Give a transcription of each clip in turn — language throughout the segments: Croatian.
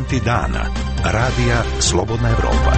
Momenti dana. Radija Slobodna Evropa.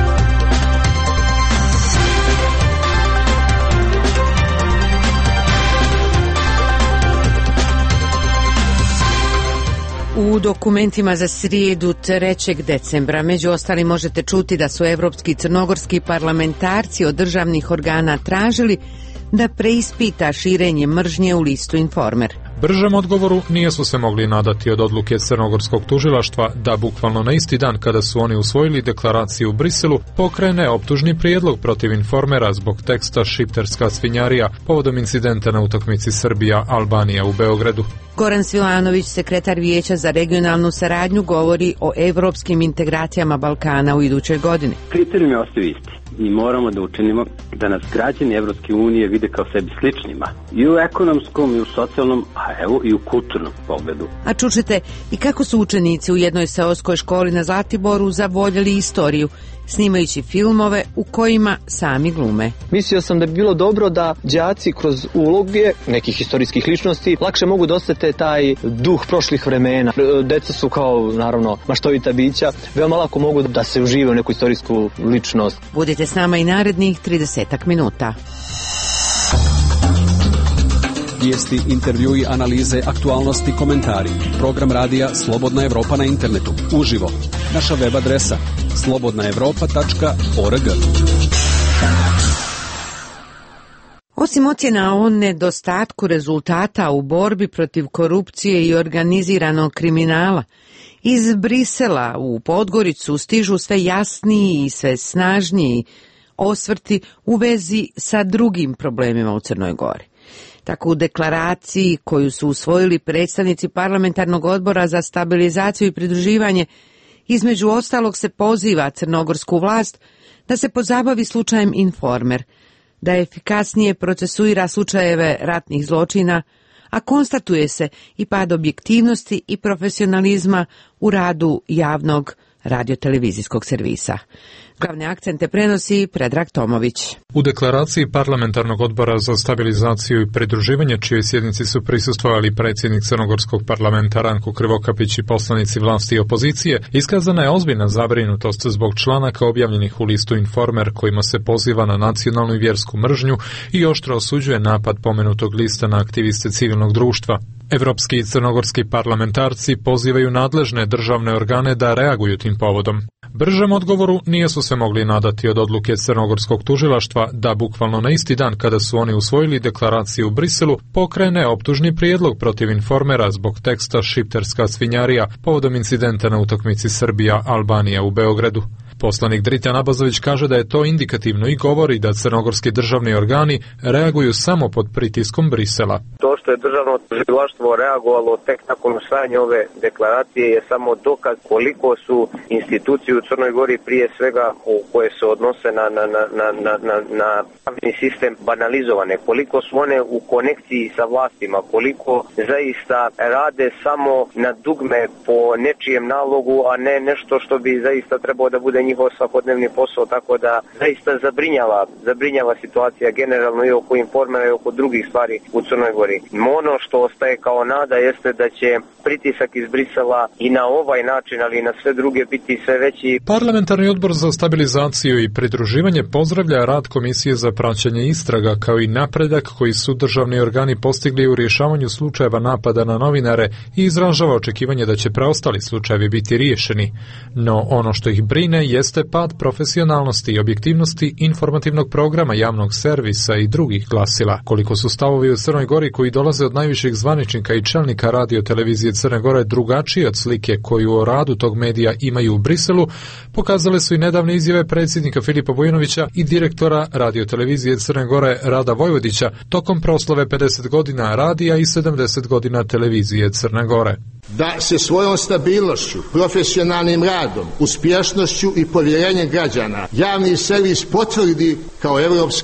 U dokumentima za srijedu 3. decembra među ostalim možete čuti da su evropski i crnogorski parlamentarci od državnih organa tražili da preispita širenje mržnje u listu Informer. Bržem odgovoru nije su se mogli nadati od odluke crnogorskog tužilaštva da bukvalno na isti dan kada su oni usvojili deklaraciju u Briselu pokrene optužni prijedlog protiv Informera zbog teksta Šiptarska svinjarija povodom incidenta na utakmici Srbija-Albanija u Beogradu. Goran Svilanović, sekretar Vijeća za regionalnu saradnju, govori o evropskim integracijama Balkana u idućoj godini. Kriterijumi ostaju isti. Mi moramo da učinimo da nas građani Evropske unije vide kao sebi sličnima. I u ekonomskom, i u socijalnom, a evo i u kulturnom pogledu. A čućete i kako su učenici u jednoj seoskoj školi na Zlatiboru zavoljeli istoriju, snimajući filmove u kojima sami glume. Mislio sam da bi bilo dobro da đaci kroz uloge nekih istorijskih ličnosti lakše mogu da osjete taj duh prošlih vremena. Deca su kao, naravno, maštovita bića, veoma lako mogu da se užive u neku istorijsku ličnost. Budite s nama i narednih 30 minuta. Vijesti, intervjui, analize, aktualnosti, komentari. Program radija Slobodna Evropa na internetu. Uživo. Naša web adresa slobodnaevropa.org. Osim ocjena o nedostatku rezultata u borbi protiv korupcije i organiziranog kriminala, iz Brisela u Podgoricu stižu sve jasniji i sve snažniji osvrti u vezi sa drugim problemima u Crnoj Gori. Tako u deklaraciji koju su usvojili predstavnici Parlamentarnog odbora za stabilizaciju i pridruživanje, između ostalog se poziva crnogorsku vlast da se pozabavi slučajem Informer, da efikasnije procesuira slučajeve ratnih zločina, a konstatuje se i pad objektivnosti i profesionalizma u radu javnog radiotelevizijskog servisa. Glavne akcente prenosi Predrag Tomović. U deklaraciji Parlamentarnog odbora za stabilizaciju i pridruživanje, čijoj sjednici su prisustvovali predsjednik crnogorskog parlamenta Ranko Krivokapić i poslanici vlasti i opozicije, iskazana je ozbiljna zabrinutost zbog članaka objavljenih u listu Informer kojima se poziva na nacionalnu i vjersku mržnju i oštro osuđuje napad pomenutog lista na aktiviste civilnog društva. Evropski i crnogorski parlamentarci pozivaju nadležne državne organe da reaguju tim povodom. Bržem odgovoru nije su se mogli nadati od odluke crnogorskog tužilaštva da bukvalno na isti dan kada su oni usvojili deklaraciju u Briselu pokrene optužni prijedlog protiv Informera zbog teksta Šiptarska svinjarija povodom incidenta na utakmici Srbija-Albanija u Beogradu. Poslanik Dritan Abazović kaže da je to indikativno i govori da crnogorski državni organi reaguju samo pod pritiskom Brisela. To što je državno tužilaštvo reagovalo tek nakon usvajanja ove deklaracije je samo dokaz koliko su institucije u Crnoj Gori, prije svega koje se odnose na pravni sistem, banalizovane, koliko su one u konekciji sa vlastima, koliko zaista rade samo na dugme po nečijem nalogu, a ne nešto što bi zaista trebao da bude njihov svakodnevni posao, tako da zaista zabrinjava situacija generalno i oko Informera i oko drugih stvari u Crnoj Gori. Ono što ostaje kao nada jeste da će pritisak iz Brisela i na ovaj način, ali i na sve druge biti sve veći. Parlamentarni odbor za stabilizaciju i pridruživanje pozdravlja rad Komisije za praćenje istraga kao i napredak koji su državni organi postigli u rješavanju slučajeva napada na novinare i izražava očekivanje da će preostali slučajevi biti riješeni. No ono što ih brine jeste pad profesionalnosti i objektivnosti informativnog programa javnog servisa i drugih glasila. Koliko su stavovi u Crnoj Gori koji dolaze od najviših zvaničnika i čelnika radiotelevizije Crne Gore drugačije od slike koju o radu tog medija imaju u Briselu, pokazale su i nedavne izjave predsjednika Filipa Bujanovića i direktora radiotelevizije Crne Gore Rada Vojvodića tokom proslave 50 godina radija i 70 godina televizije Crne Gore. Da se svojom stabilnošću, profesionalnim radom, uspješnošću i povjerenjem građana javni servis potvrdi kao evropska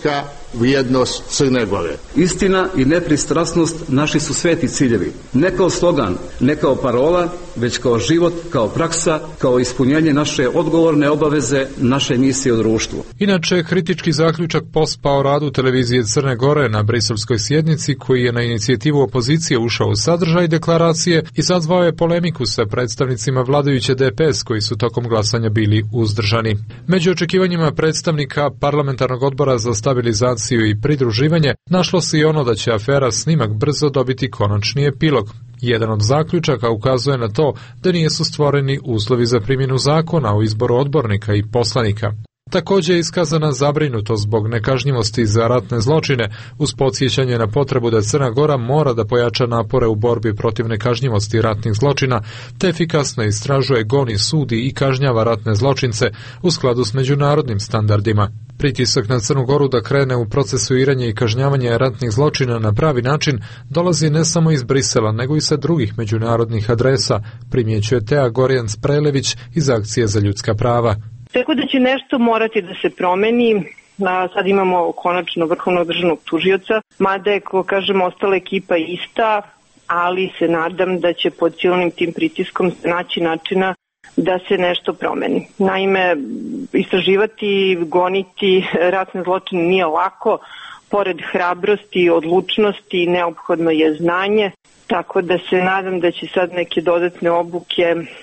vrijednost Crne Gore. Istina i nepristrasnost naši su sveti ciljevi. Ne kao slogan, ne kao parola, već kao život, kao praksa, kao ispunjenje naše odgovorne obaveze, naše misije u društvu. Inače, kritički zaključak POSPA o radu televizije Crne Gore na briselskoj sjednici, koji je na inicijativu opozicije ušao u sadržaj deklaracije, izazvao je polemiku sa predstavnicima vladajuće DPS koji su tokom glasanja bili uzdržani. Među očekivanjima predstavnika Parlamentarnog odbora za stabilizaciju i pridruživanje našlo se i ono da će afera Snimak brzo dobiti konačni epilog. Jedan od zaključaka ukazuje na to da nisu stvoreni uslovi za primjenu zakona o izboru odbornika i poslanika. Također je iskazana zabrinutost zbog nekažnjivosti za ratne zločine, uz podsjećanje na potrebu da Crna Gora mora da pojača napore u borbi protiv nekažnjivosti ratnih zločina, te efikasno istražuje, goni, sudi i kažnjava ratne zločince u skladu s međunarodnim standardima. Pritisak na Crnu Goru da krene u procesuiranje i kažnjavanje ratnih zločina na pravi način dolazi ne samo iz Brisela, nego i sa drugih međunarodnih adresa, primjećuje Teja Gorjan-Sprelević iz Akcije za ljudska prava. Tako da će nešto morati da se promeni. Sad imamo konačno vrhovnog državnog tužioca, mada je, ko kažemo, ostala ekipa ista, ali se nadam da će pod silnim tim pritiskom naći načina da se nešto promeni. Naime, istraživati, goniti ratne zločine nije lako, pored hrabrosti i odlučnosti neophodno je znanje, tako da se nadam da će sad neke dodatne obuke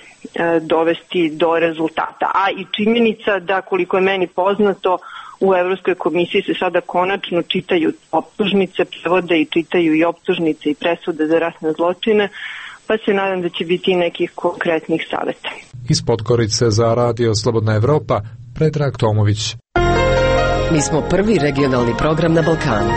dovesti do rezultata. A i činjenica da, koliko je meni poznato, u Evropskoj komisiji se sada konačno čitaju optužnice, prevode i čitaju i optužnice i presude za ratne zločine, pa se nadam da će biti nekih konkretnih savjeta. Iz Podgorice za Radio Slobodna Evropa, Predrag Tomović. Mi smo prvi regionalni program na Balkanu.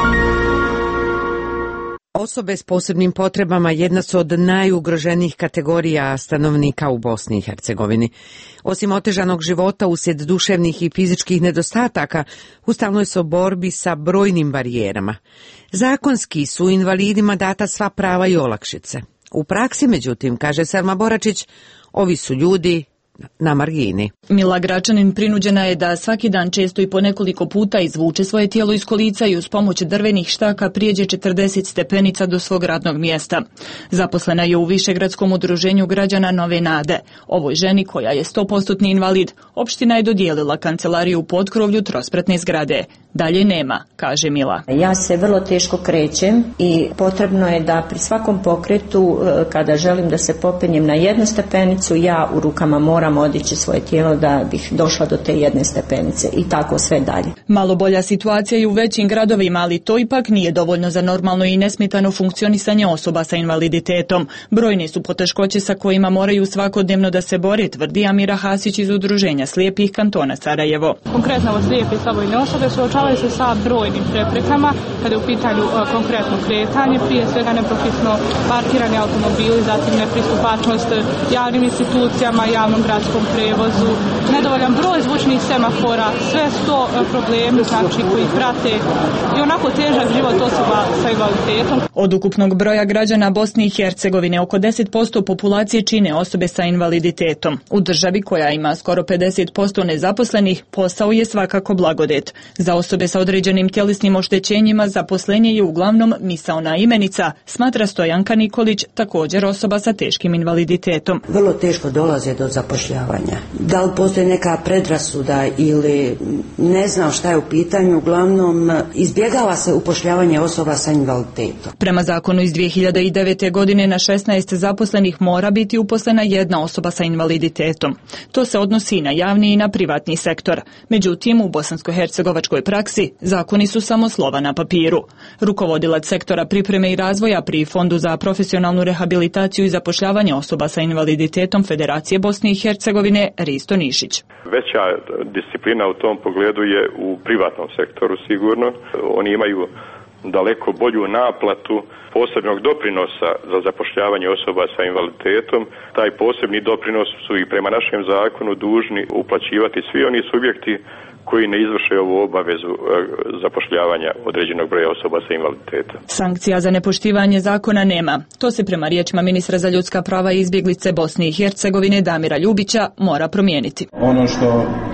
Osobe s posebnim potrebama jedna su od najugroženijih kategorija stanovnika u Bosni i Hercegovini. Osim otežanog života uslijed duševnih i fizičkih nedostataka, u stalnoj su borbi sa brojnim barijerama. Zakonski su invalidima data sva prava i olakšice. U praksi, međutim, kaže Selma Boračić, ovi su ljudi na margini. Mila Gračanin prinuđena je da svaki dan često i po nekoliko puta izvuče svoje tijelo iz kolica i uz pomoć drvenih štaka prijeđe 40 stepenica do svog radnog mjesta. Zaposlena je u Višegradskom udruženju građana Nove Nade. Ovoj ženi, koja je 100% invalid, opština je dodijelila kancelariju u potkrovlju trospratne zgrade. Dalje nema, kaže Mila. Ja se vrlo teško krećem i potrebno je da pri svakom pokretu, kada želim da se popenjem na jednu stepenicu, ja u rukama moram odići svoje tijelo da bih došla do te jedne stepenice i tako sve dalje. Malo bolja situacija i u većim gradovima, ali to ipak nije dovoljno za normalno i nesmetano funkcionisanje osoba sa invaliditetom. Brojne su poteškoće sa kojima moraju svakodnevno da se bore, tvrdi Amira Hasić iz Udruženja slijepih kantona Sarajevo. Konkretno slijepe i slabojne osobe suočavaju se sa brojnim preprekama kada je u pitanju konkretno kretanje, prije svega nepropisno parkirani automobili, zatim nepristupačnost javnim institucijama, javnom gradskom prevozu, nedovoljan broj zvučnih semafora, sve su to problemi koji prate i onako težak život osoba sa invaliditetom. Od ukupnog broja građana Bosne i Hercegovine oko 10% populacije čine osobe sa invaliditetom. U državi koja ima skoro 50% nezaposlenih, posao je svakako blagodet. Za osobe sa određenim tjelesnim oštećenjima zaposlenje je uglavnom misaona imenica, smatra Stojanka Nikolić, također osoba sa teškim invaliditetom. Vrlo teško dolaze do zapošljavanja. Da li postoji neka predrasuda ili ne znam šta je u pitanju, uglavnom izbjegava se upošljavanje osoba sa invaliditetom. Prema zakonu iz 2009. godine na 16 zaposlenih mora biti uposlena jedna osoba sa invaliditetom. To se odnosi i na javni i na privatni sektor. Međutim, u bosansko-hercegovačkoj praksi zakoni su samo slova na papiru. Rukovodilac sektora pripreme i razvoja pri Fondu za profesionalnu rehabilitaciju i zapošljavanje osoba sa invaliditetom Federacije Bosne i Hercegovine Risto Nišić. Veća disciplina u tom pogledu je u privatnom sektoru sigurno. Oni imaju daleko bolju naplatu posebnog doprinosa za zapošljavanje osoba sa invaliditetom. Taj posebni doprinos su i prema našem zakonu dužni uplaćivati svi oni subjekti koji ne izvrše ovu obavezu zapošljavanja određenog broja osoba sa invaliditetom. Sankcija za nepoštivanje zakona nema. To se prema riječima ministra za ljudska prava i izbjeglice Bosne i Hercegovine Damira Ljubića mora promijeniti. Ono što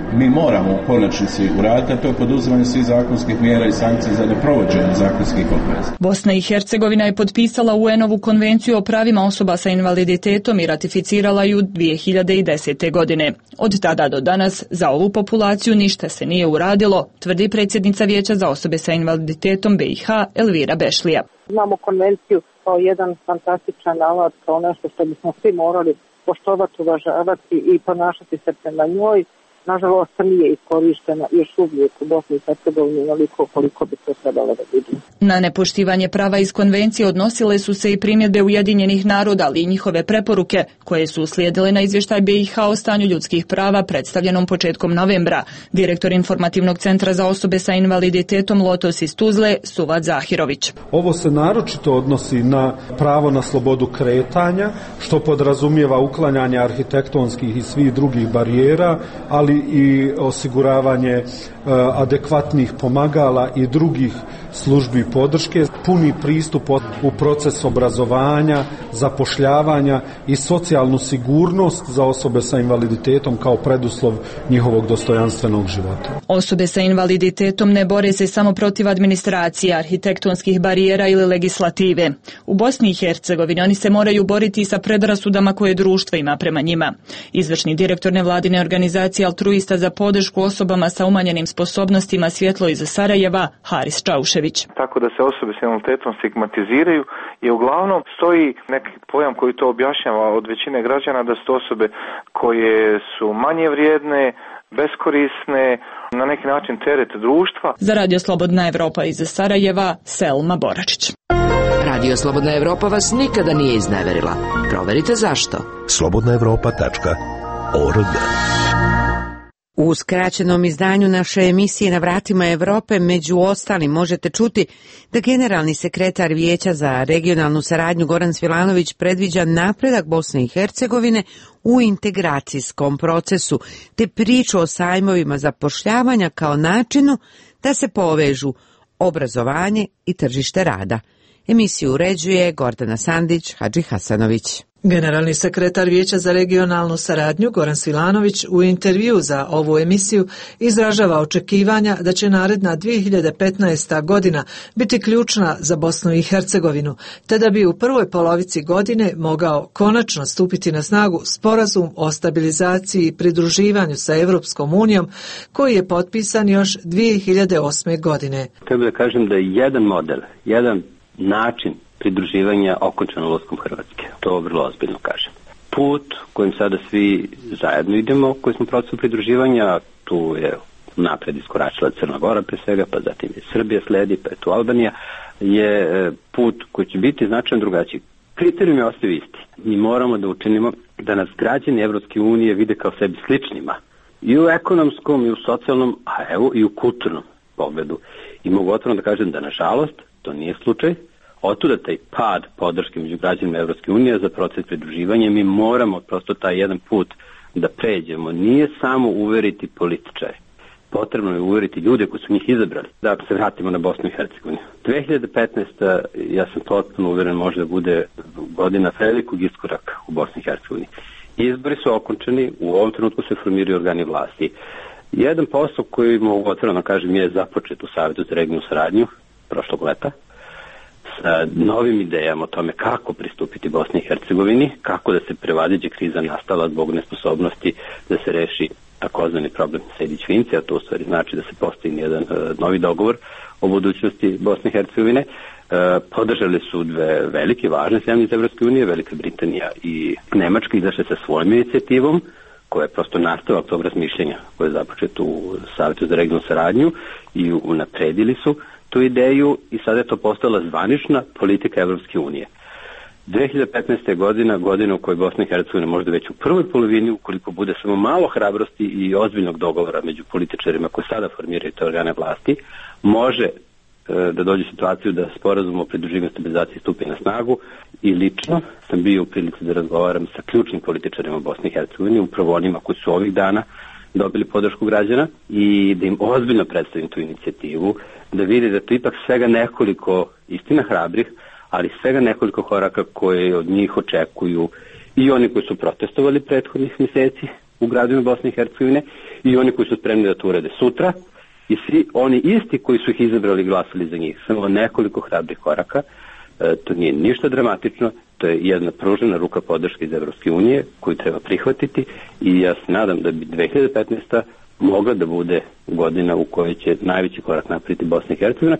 mi moramo u konačnici uraditi, a to je poduzimanje svih zakonskih mjera i sankcija za neprovođenje zakonskih obveza. Bosna i Hercegovina je potpisala UN-ovu konvenciju o pravima osoba sa invaliditetom i ratificirala ju 2010. godine. Od tada do danas za ovu populaciju ništa se nije uradilo, tvrdi predsjednica Vijeća za osobe sa invaliditetom BiH Elvira Bešlija. Imamo konvenciju kao jedan fantastičan alat, kao nešto što bismo svi morali poštovati, uvažavati i ponašati se prema njoj. Nažalost, nije iskorištena još uvijek u Bosni i Hercegovini onoliko koliko bi to trebalo da vidim. Na nepoštivanje prava iz konvencije odnosile su se i primjedbe Ujedinjenih naroda, ali i njihove preporuke, koje su uslijedile na izvještaj BiH o stanju ljudskih prava predstavljenom početkom novembra. Direktor Informativnog centra za osobe sa invaliditetom Lotos iz Tuzle, Suvad Zahirović. Ovo se naročito odnosi na pravo na slobodu kretanja, što podrazumijeva uklanjanje arhitektonskih i svih drugih barijera, ali i osiguravanje adekvatnih pomagala i drugih službi podrške, puni pristup u proces obrazovanja, zapošljavanja i socijalnu sigurnost za osobe sa invaliditetom kao preduslov njihovog dostojanstvenog života. Osobe sa invaliditetom ne bore se samo protiv administracije, arhitektonskih barijera ili legislative. U Bosni i Hercegovini oni se moraju boriti sa predrasudama koje društvo ima prema njima. Izvršni direktor nevladine organizacije Altruista za podršku osobama sa umanjenim sposobnostima Svjetlo iz Sarajeva, Haris Čaušević. Tako da se osobe s invaliditetom stigmatiziraju i uglavnom stoji neki pojam koji to objašnjava od većine građana da su to osobe koje su manje vrijedne, beskorisne, na neki način teret društva. Za Radio Slobodna Evropa iz Sarajeva, Selma Boračić. Radio Slobodna Evropa vas nikada nije izneverila. Proverite zašto. slobodnaevropa.org. U skraćenom izdanju naše emisije Na vratima Evrope među ostalim možete čuti da generalni sekretar Vijeća za regionalnu saradnju Goran Svilanović predviđa napredak Bosne i Hercegovine u integracijskom procesu, te priču o sajmovima zapošljavanja kao načinu da se povežu obrazovanje i tržište rada. Emisiju uređuje Gordana Sandić, Hadži Hasanović. Generalni sekretar Vijeća za regionalnu saradnju Goran Svilanović u intervju za ovu emisiju izražava očekivanja da će naredna 2015. godina biti ključna za Bosnu i Hercegovinu, te da bi u prvoj polovici godine mogao konačno stupiti na snagu sporazum o stabilizaciji i pridruživanju sa Evropskom unijom koji je potpisan još 2008. godine. Treba da kažem da je jedan model, jedan način pridruživanja okončan ulaskom Hrvatske. To vrlo ozbiljno kažem. Put kojim sada svi zajedno idemo, koji smo u procesu pridruživanja, tu je napred iskoračila Crna Gora pre svega, pa zatim je Srbija sledi, pa je tu Albanija, je put koji će biti značajno drugačiji. Kriterijumi ostaju isti. Mi moramo da učinimo da nas građani Evropske unije vide kao sebi sličnima. I u ekonomskom, i u socijalnom, a evo i u kulturnom pogledu. I mogu otvoreno da kažem da nažalost to nije slučaj. Otuda taj pad podrške među građanima Evropske unije za proces pridruživanja. Mi moramo prosto taj jedan put da pređemo. Nije samo uveriti političare. Potrebno je uveriti ljude koji su njih izabrali. Da se vratimo na Bosnu i Hercegovinu. 2015. ja sam potpuno uveren može da bude godina velikog iskoraka u Bosni i Hercegovini. Izbori su okončani, u ovom trenutku se formiraju organi vlasti. Jedan posao koji mogu otvoreno kažem je započet u Savetu za regionalnu saradnju prošlog leta sa novim idejama o tome kako pristupiti Bosni i Hercegovini, kako da se prevaziđe kriza nastala zbog nesposobnosti da se reši takozvani problem Sejdić-Finci, a to u stvari znači da se postigne jedan novi dogovor o budućnosti Bosne i Hercegovine. Podržali su dve velike važne zemlje iz Evropske unije, Velika Britanija i Nemačka, izašle sa svojom inicijativom koja je prosto nastavak tog razmišljenja koje je započeto u Savetu za regionalnu saradnju i unapredili su tu ideju i sada je to postala zvanična politika Evropske unije. 2015. godina u kojoj Bosna i Hercegovina možda već u prvoj polovini, ukoliko bude samo malo hrabrosti i ozbiljnog dogovora među političarima koji sada formiraju te organe vlasti, može da dođe situaciju da sporazum o pridruživanju stabilizaciji stupi na snagu i lično sam bio u prilici da razgovaram sa ključnim političarima Bosne i Hercegovine, upravo onima koji su ovih dana dobili podršku građana i da im ozbiljno predstavim tu inicijativu, da vide da to ipak svega nekoliko istina hrabrih, ali svega nekoliko koraka koje od njih očekuju i oni koji su protestovali prethodnih mjeseci u gradovima Bosne i Hercegovine i oni koji su spremni da to urade sutra i svi oni isti koji su ih izabrali i glasali za njih. Samo nekoliko hrabrih koraka, to nije ništa dramatično, to je jedna pružena ruka podrške iz Evropske unije koju treba prihvatiti i ja se nadam da bi 2015. mogla da bude godina u kojoj će najveći korak napraviti Bosna i Hercegovina.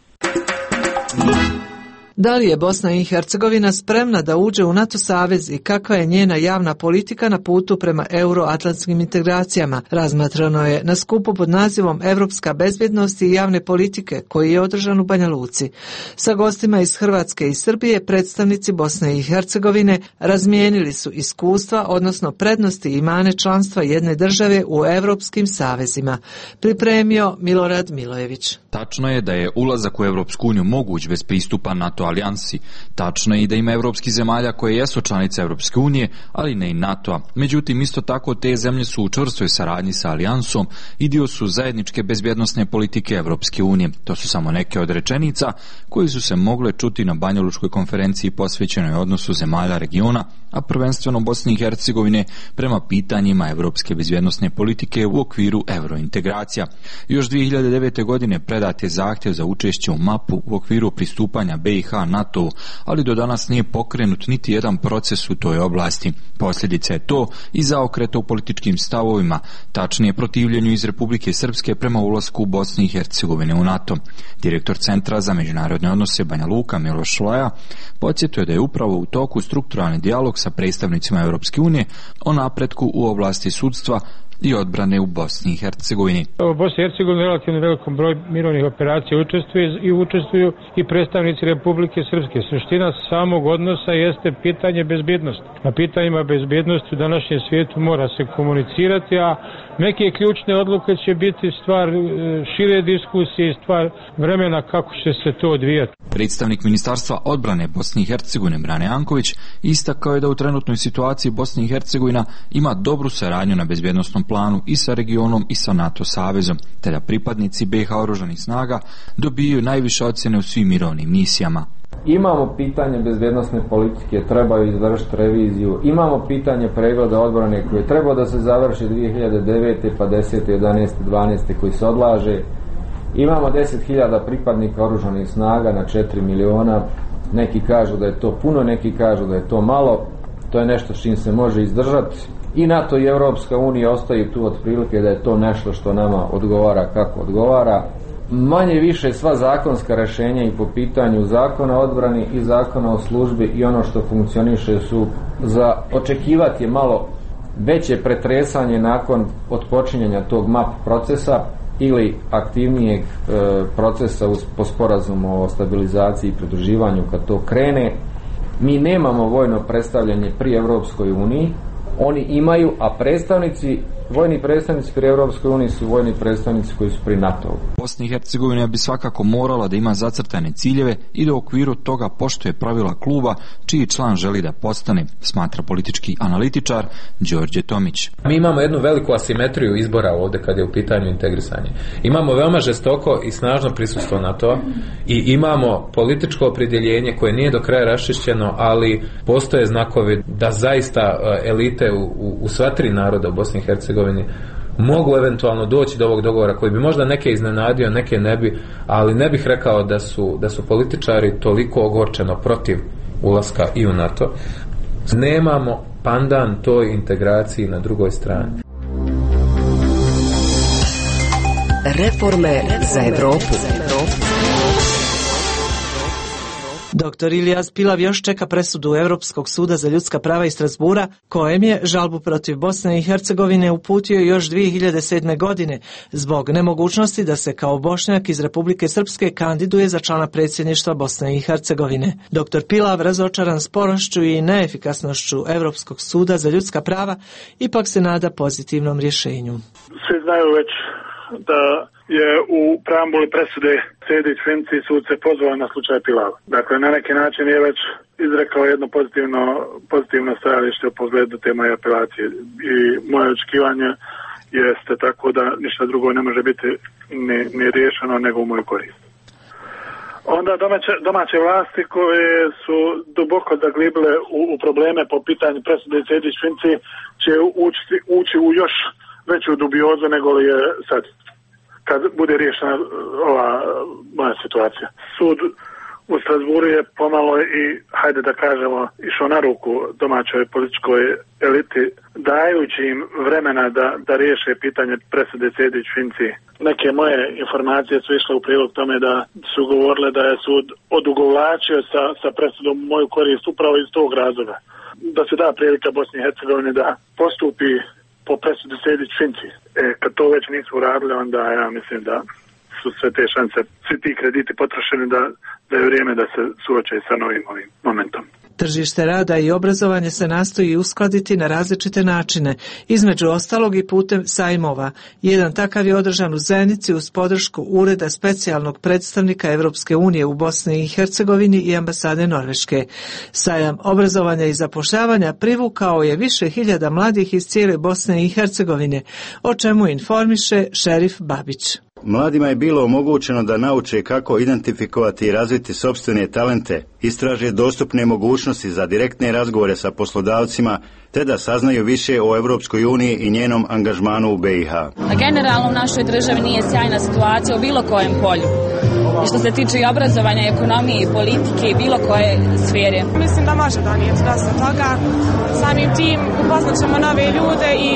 Da li je Bosna i Hercegovina spremna da uđe u NATO savez i kakva je njena javna politika na putu prema euroatlantskim integracijama? Razmatrano je na skupu pod nazivom Evropska bezbjednost i javne politike koji je održan u Banja Luci. Sa gostima iz Hrvatske i Srbije predstavnici Bosne i Hercegovine razmijenili su iskustva, odnosno prednosti i mane članstva jedne države u evropskim savezima. Pripremio Milorad Milojević. Tačno je da je ulazak u Evropsku uniju moguć bez pristupa NATO alijansi. Tačno je i da ima evropskih zemalja koje jesu članice Evropske unije, ali ne i NATO-a. Međutim, isto tako te zemlje su u čvrstoj saradnji sa alijansom i dio su zajedničke bezbjednosne politike Evropske unije. To su samo neke od rečenica koje su se mogle čuti na Banjalučkoj konferenciji posvećenoj odnosu zemalja regiona, a prvenstveno Bosne i Hercegovine prema pitanjima evropske bezbjednosne politike u okviru eurointegracija. Još 2009. godine predat je zahtjev za učešće u mapu u okviru pristupanja BiH NATO-u, ali do danas nije pokrenut niti jedan proces u toj oblasti. Posljedica je to i zaokreta u političkim stavovima, tačnije protivljenju iz Republike Srpske prema ulasku Bosne i Hercegovine u NATO. Direktor Centra za međunarodne odnose Banja Luka Miloš Šlaja podsjetio da je upravo u toku strukturalni dijalog sa predstavnicima Europske unije o napretku u oblasti sudstva i odbrane u Bosni i Hercegovini. U Bosni i Hercegovini relativno velikom broj mirovnih operacija učestvuju i predstavnici Republike Srpske. Suština samog odnosa jeste pitanje bezbjednosti. Na pitanjima bezbjednosti u današnjem svijetu mora se komunicirati, a neke ključne odluke će biti stvar šire diskusije i stvar vremena kako će se to odvijati. Predstavnik Ministarstva odbrane Bosne i Hercegovine Brane Janković istakao je da u trenutnoj situaciji Bosna i Hercegovina ima dobru saradnju na bezbjednosnom planu i sa regionom i sa NATO savezom, te da pripadnici BiH oružanih snaga dobiju najviše ocjene u svim mirovnim misijama. Imamo pitanje bezbjednosne politike, trebaju izvršiti reviziju, imamo pitanje pregleda odbrane koji je trebao da se završi 2009. pa 10. 11. 12. koji se odlaže. Imamo 10.000 pripadnika oružanih snaga na 4 miliona, neki kažu da je to puno, neki kažu da je to malo, to je nešto s čim se može izdržati. I NATO i Europska unija ostaju tu otprilike da je to nešto što nama odgovara kako odgovara. Manje više sva zakonska rješenja i po pitanju zakona o odbrani i zakona o službi i ono što funkcioniše su za očekivati je malo veće pretresanje nakon otpočinjanja tog MAP procesa ili aktivnijeg procesa po sporazumu o stabilizaciji i pridruživanju kad to krene. Mi nemamo vojno predstavljanje pri Europskoj uniji, oni imaju, a vojni predstavnici pri Europskoj uniji su vojni predstavnici koji su pri NATO-u. Bosna i Hercegovina bi svakako morala da ima zacrtane ciljeve i da u okviru toga poštuje pravila kluba čiji član želi da postane, smatra politički analitičar Đorđe Tomić. Mi imamo jednu veliku asimetriju izbora ovdje kad je u pitanju integrisanje. Imamo veoma žestoko i snažno prisustvo NATO i imamo političko opredjeljenje koje nije do kraja raščišćeno, ali postoje znakovi da zaista elite u sva tri naroda u Bosni i Hercegovini mogu eventualno doći do ovog dogovora koji bi možda neke iznenadio, neke ne bi, ali ne bih rekao da su političari toliko ogorčeno protiv ulaska i u NATO. Nemamo pandan toj integraciji na drugoj strani. Reforme za Evropu. Dr. Ilijaz Pilav još čeka presudu Europskog suda za ljudska prava iz Strasbura, kojem je žalbu protiv Bosne i Hercegovine uputio još 2007. godine zbog nemogućnosti da se kao Bošnjak iz Republike Srpske kandiduje za člana predsjedništva Bosne i Hercegovine. Dr. Pilav, razočaran sporošću i neefikasnošću Europskog suda za ljudska prava, ipak se nada pozitivnom rješenju. Svi znaju već da je u preambuli presude Sejdić Finci sud se pozvao na slučaj Pilava. Dakle, na neki način je već izrekao jedno pozitivno stajalište u pogledu te moje apelacije i moje očekivanje jeste tako da ništa drugo ne može biti ni riješeno nego u moju korist. onda domaće vlasti koje su duboko zaglibile u probleme po pitanju presude Sejdić-Finci će ući u još veću dubiozu nego li je sad, kad bude riješena ova moja situacija. Sud u Strasburu je pomalo i, hajde da kažemo, išao na ruku domaćoj političkoj eliti, dajući im vremena da riješe pitanje presude Sejdić-Finci. Neke moje informacije su išle u prilog tome da su govorile da je sud odugovlačio sa presudom u moju korist upravo iz tog razloga. Da se da prilika Bosni i Hercegovini da postupi po presudi Sejdić-Finci. Kad to već nisu uradili, onda ja mislim da su sve te šanse, svi ti krediti potrošeni, da je vrijeme da se suoče sa novim momentom. Tržište rada i obrazovanje se nastoji uskladiti na različite načine, između ostalog i putem sajmova. Jedan takav je održan u Zenici uz podršku Ureda specijalnog predstavnika Europske unije u Bosni i Hercegovini i ambasade Norveške. Sajam obrazovanja i zapošljavanja privukao je više hiljada mladih iz cijele Bosne i Hercegovine, o čemu informiše Šerif Babić. Mladima je bilo omogućeno da nauče kako identifikovati i razviti sopstvene talente, istraže dostupne mogućnosti za direktne razgovore sa poslodavcima, te da saznaju više o Europskoj uniji i njenom angažmanu u BiH. Generalno u našoj državi nije sjajna situacija u bilo kojem polju. I što se tiče i obrazovanja, ekonomije i politike i bilo koje sfere. Mislim da može donijeti dosta toga. Samim tim upoznat ćemo nove ljude i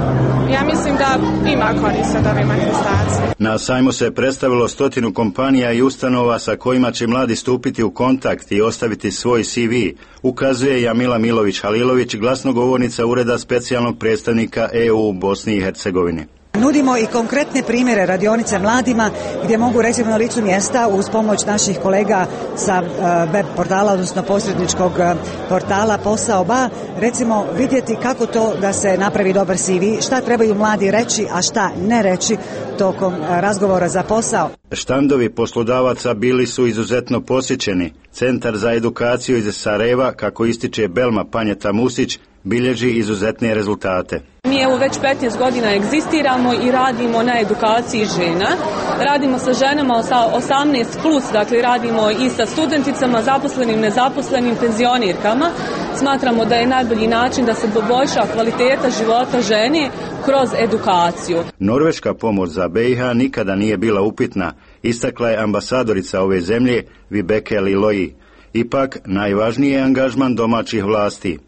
ja mislim da ima korist od ove manifestacije. Na sajmu se predstavilo 100 kompanija i ustanova sa kojima će mladi stupiti u kontakt i ostaviti svoj CV, ukazuje Jamila Milović-Halilović, glasnogovornica Ureda specijalnog predstavnika EU u Bosni i Hercegovini. Nudimo i konkretne primjere radionice mladima gdje mogu recimo na licu mjesta uz pomoć naših kolega sa web portala, odnosno posredničkog portala Posao Ba, recimo vidjeti kako to da se napravi dobar CV, šta trebaju mladi reći, a šta ne reći tokom razgovora za posao. Štandovi poslodavaca bili su izuzetno posjećeni. Centar za edukaciju iz Sarajeva, kako ističe Belma Panjeta Musić, bilježi izuzetne rezultate. Mi evo već 15 godina egzistiramo i radimo na edukaciji žena. Radimo sa ženama sa 18+, dakle radimo i sa studenticama, zaposlenim, nezaposlenim, penzionirkama. Smatramo da je najbolji način da se poboljša kvaliteta života žene kroz edukaciju. Norveška pomoć za BiH nikada nije bila upitna, istakla je ambasadorica ove zemlje Vibeke Liloji. Ipak, najvažniji je angažman domaćih vlasti.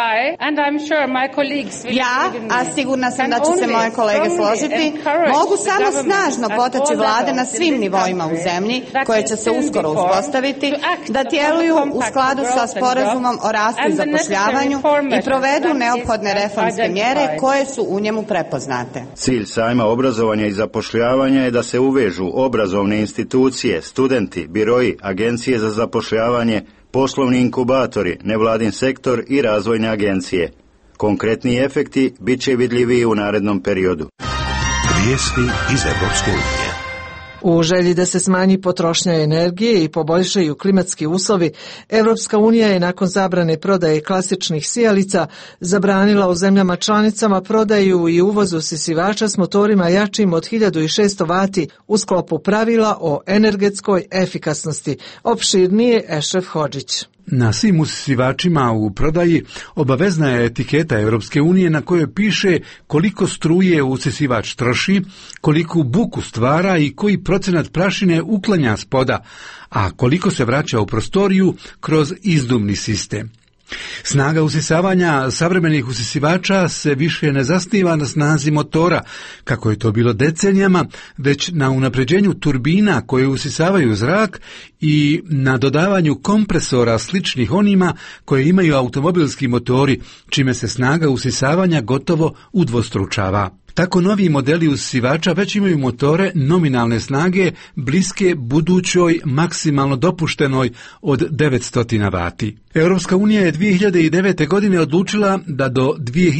Ja, a sigurna sam da će se moje kolege složiti, mogu samo snažno potaći vlade na svim nivoima u zemlji, koje će se uskoro uspostaviti, da djeluju u skladu sa sporazumom o rastu i zapošljavanju i provedu neophodne reformske mjere koje su u njemu prepoznate. Cilj sajma obrazovanja i zapošljavanja je da se uvežu obrazovne institucije, studenti, biroji, agencije za zapošljavanje, poslovni inkubatori, nevladin sektor i razvojne agencije. Konkretni efekti bit će vidljiviji u narednom periodu. Vijesti iz Evropske unije. U želji da se smanji potrošnja energije i poboljšaju klimatski uslovi, Evropska unija je nakon zabrane prodaje klasičnih sijalica zabranila u zemljama članicama prodaju i uvoz usisivača s motorima jačim od 1600 vati u sklopu pravila o energetskoj efikasnosti. Opširnije Ešref Hodžić. Na svim usisivačima u prodaji obavezna je etiketa Europske unije na kojoj piše koliko struje usisivač troši, koliku buku stvara i koji procenat prašine uklanja s poda, a koliko se vraća u prostoriju kroz izduvni sistem. Snaga usisavanja savremenih usisivača se više ne zasniva na snazi motora, kako je to bilo decenijama, već na unapređenju turbina koje usisavaju zrak i na dodavanju kompresora sličnih onima koje imaju automobilski motori, čime se snaga usisavanja gotovo udvostručava. Tako novi modeli usisivača već imaju motore nominalne snage bliske budućoj maksimalno dopuštenoj od 900 vati. Europska unija je 2009. godine odlučila da do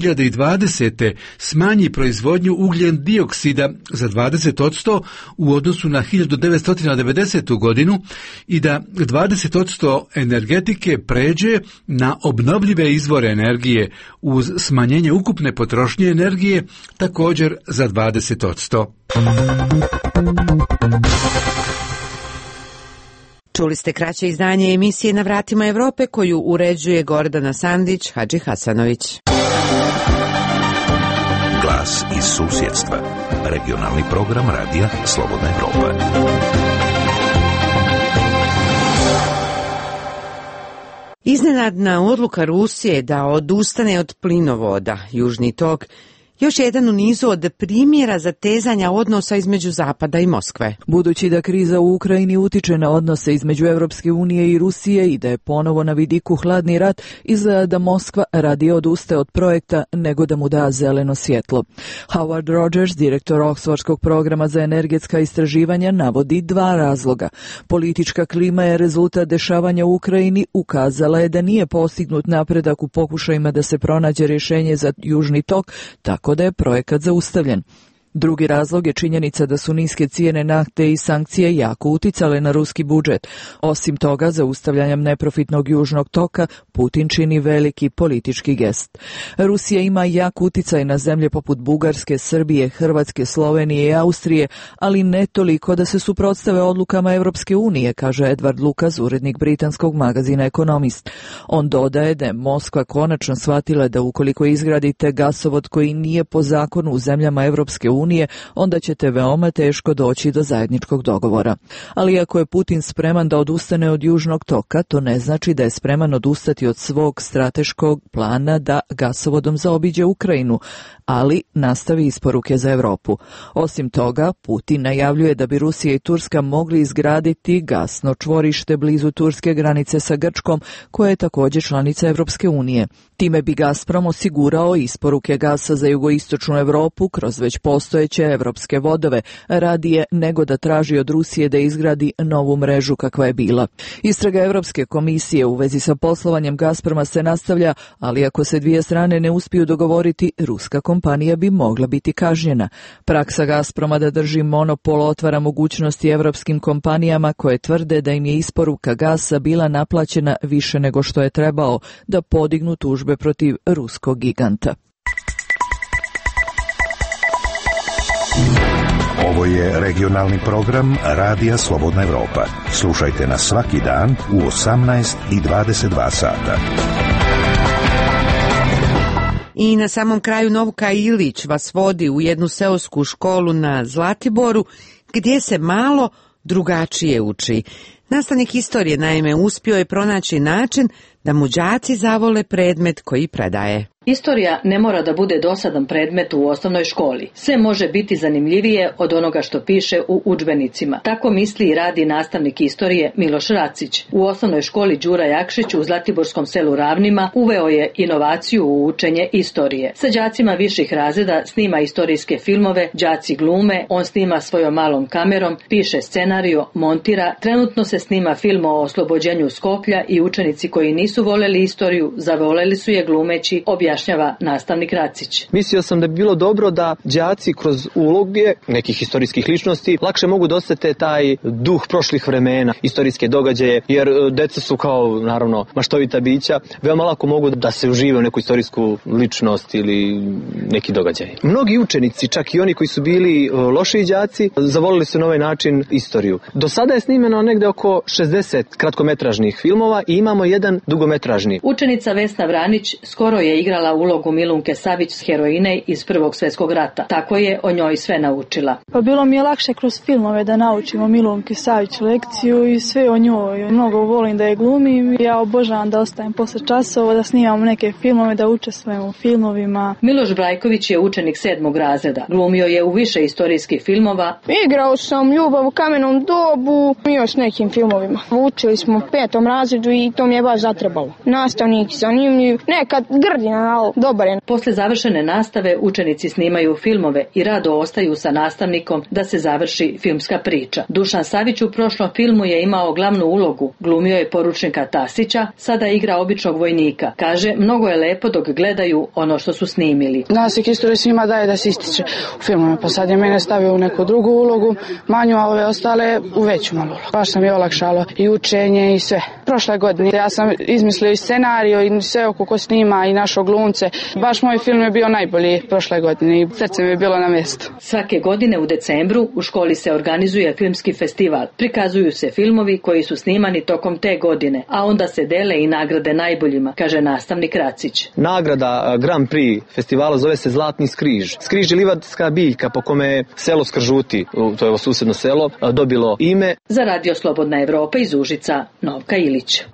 2020. smanji proizvodnju ugljen dioksida za 20% u odnosu na 1990. godinu i da 20% energetike pređe na obnovljive izvore energije uz smanjenje ukupne potrošnje energije također za 20%. Čuli ste kraće izdanje emisije Na vratima Evrope koju uređuje Gordana Sandić, Hadži Hasanović. Glas iz susjedstva. Regionalni program radija Slobodna Evropa. Iznenadna odluka Rusije da odustane od plinovoda Južni tok još je jedan u nizu od primjera zatezanja odnosa između Zapada i Moskve. Budući da kriza u Ukrajini utiče na odnose između Evropske unije i Rusije i da je ponovo na vidiku hladni rat, izgleda da Moskva radije odustaje od projekta nego da mu da zeleno svjetlo. Howard Rogers, direktor Oxfordskog programa za energetska istraživanja, navodi dva razloga. Politička klima je rezultat dešavanja u Ukrajini, ukazala je da nije postignut napredak u pokušajima da se pronađe rješenje za Južni tok, tako da je projekat zaustavljen. Drugi razlog je činjenica da su niske cijene nafte i sankcije jako uticale na ruski budžet. Osim toga, zaustavljanjem neprofitnog Južnog toka, Putin čini veliki politički gest. Rusija ima jak uticaj na zemlje poput Bugarske, Srbije, Hrvatske, Slovenije i Austrije, ali ne toliko da se suprotstave odlukama Evropske unije, kaže Edward Lucas, urednik britanskog magazina Economist. On dodaje da je Moskva konačno shvatila da ukoliko izgradite gasovod koji nije po zakonu u zemljama Evropske unije, onda ćete veoma teško doći do zajedničkog dogovora. Ali ako je Putin spreman da odustane od Južnog toka, to ne znači da je spreman odustati od svog strateškog plana da gasovodom zaobiđe Ukrajinu, ali nastavi isporuke za Europu. Osim toga, Putin najavljuje da bi Rusija i Turska mogli izgraditi gasno čvorište blizu turske granice sa Grčkom, koja je također članica Evropske unije. Time bi Gazprom osigurao isporuke gasa za jugoistočnu Europu kroz već postojeće evropske vodove, radije nego da traži od Rusije da izgradi novu mrežu kakva je bila. Istraga Evropske komisije u vezi sa poslovanjem Gazproma se nastavlja, ali ako se dvije strane ne uspiju dogovoriti, ruska kompanija bi mogla biti kažnjena. Praksa Gazproma da drži monopol otvara mogućnosti evropskim kompanijama koje tvrde da im je isporuka gasa bila naplaćena više nego što je trebao, da podignu tužbe protiv ruskog giganta. Ovo je regionalni program Radija Slobodna Evropa. Slušajte nas svaki dan u 18 i 22 sata. I na samom kraju Novka Ilić vas vodi u jednu seosku školu na Zlatiboru gdje se malo drugačije uči. Nastavnik istorije naime uspio je pronaći način da mu đaci zavole predmet koji predaje. Istorija ne mora da bude dosadan predmet u osnovnoj školi. Sve može biti zanimljivije od onoga što piše u udžbenicima. Tako misli i radi nastavnik istorije Miloš Racić. U osnovnoj školi Đura Jakšić u zlatiborskom selu Ravnima uveo je inovaciju u učenje istorije. Sa đacima viših razreda snima istorijske filmove, đaci glume, on snima svojom malom kamerom, piše scenarijo, montira. Trenutno se snima film o oslobođenju Skoplja i učenici koji nisu voleli istoriju, zavoleli su je glumeći, objašnjava nastavnik Racić. Mislio sam da bi bilo dobro da đaci kroz uloge nekih historijskih ličnosti lakše mogu da osjete taj duh prošlih vremena, istorijske događaje, jer deca su kao, naravno, maštovita bića, veoma lako mogu da se užive u neku istorijsku ličnost ili neki događaj. Mnogi učenici, čak i oni koji su bili lošiji đaci, zavolili su na ovaj način istoriju. Do sada je snimeno negde oko 60 kratkometražnih filmova i imamo jedan dugometražni. Učenica Vesna Vranić skoro je igrala ulogu Milunke Savić, heroine iz Prvog svjetskog rata. Tako je o njoj sve naučila. Pa bilo mi je lakše kroz filmove da naučimo Milunke Savić lekciju i sve o njoj. Mnogo volim da je glumim. Ja obožavam da ostajem posle časova, da snimam neke filmove, da učestvujem u filmovima. Miloš Brajković je učenik 7. razreda. Glumio je u više istorijskih filmova. Igrao sam Ljubav u kamenom dobu i još nekim filmovima. Učili smo u 5. razredu i to mi je baš zatrebalo. Nastavnik zanimljiv, nekad grdina, ali dobar je. Posle završene nastave učenici snimaju filmove i rado ostaju sa nastavnikom da se završi filmska priča. Dušan Savić u prošlom filmu je imao glavnu ulogu. Glumio je poručnika Tasića, sada igra običnog vojnika. Kaže, mnogo je lepo dok gledaju ono što su snimili. Nastavnik istorije svima daje da se ističe u filmove, pa sad je mene stavio u neku drugu ulogu, manju, a ove ostale u veću malu ulogu. Baš sam je olakšalo i učenje i sve. Prošle godine ja sam izmislio i scenario i sve oko ko snima i našo glum glumce. Baš moj film je bio najbolji prošle godine i srce mi je bilo na mjestu. Svake godine u decembru u školi se organizuje filmski festival. Prikazuju se filmovi koji su snimani tokom te godine, a onda se dele i nagrade najboljima, kaže nastavnik Racić. Nagrada Grand Prix festivala zove se Zlatni skriž. Skriž je livadska biljka po kome je selo Skržuti, to je ovo susjedno selo, dobilo ime. Za Radio Slobodna Evropa iz Užica, Novka Ilić.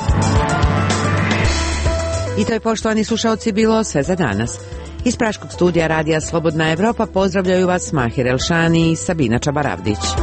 I to je, poštovani slušaoci, bilo sve za danas. Iz praškog studija Radija Slobodna Evropa pozdravljaju vas Mahir Elšani i Sabina Čabaravdić.